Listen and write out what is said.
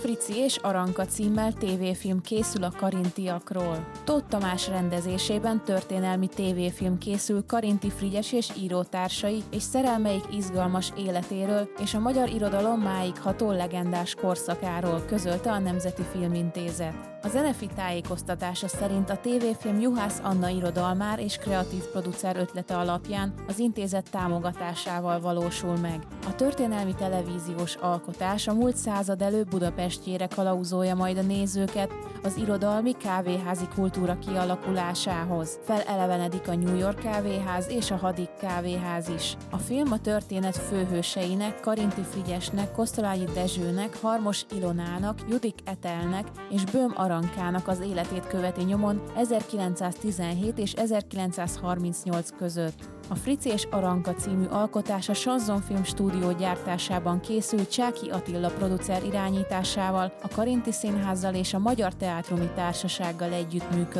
Frici és Aranka címmel tévéfilm készül a karintiakról. Tóth Tamás rendezésében történelmi tévéfilm készül Karinthy Frigyes és írótársai és szerelmeik izgalmas életéről és a magyar irodalom máig ható legendás korszakáról, közölte a Nemzeti Filmintézet. A Zenefit tájékoztatása szerint a tévéfilm Juhász Anna irodalmár és kreatív producer ötlete alapján az intézet támogatásával valósul meg. A történelmi televíziós alkotás a múlt század elő Budapestjére kalauzolja majd a nézőket az irodalmi kávéházi kultúra kialakulásához. Felelevenedik a New York kávéház és a Hadik kávéház is. A film a történet főhőseinek, Karinthy Frigyesnek, Kosztolányi Dezsőnek, Harmos Ilonának, Judik Etelnek és Böhm Arankának az életét követi nyomon 1917 és 1938 között. A Frici és Aranka című alkotás a Chanson Film stúdió gyártásában készült Csáky Attila producer irányításával, a Karinthy Színházzal és a Magyar Teátrumi Társasággal együttműködve.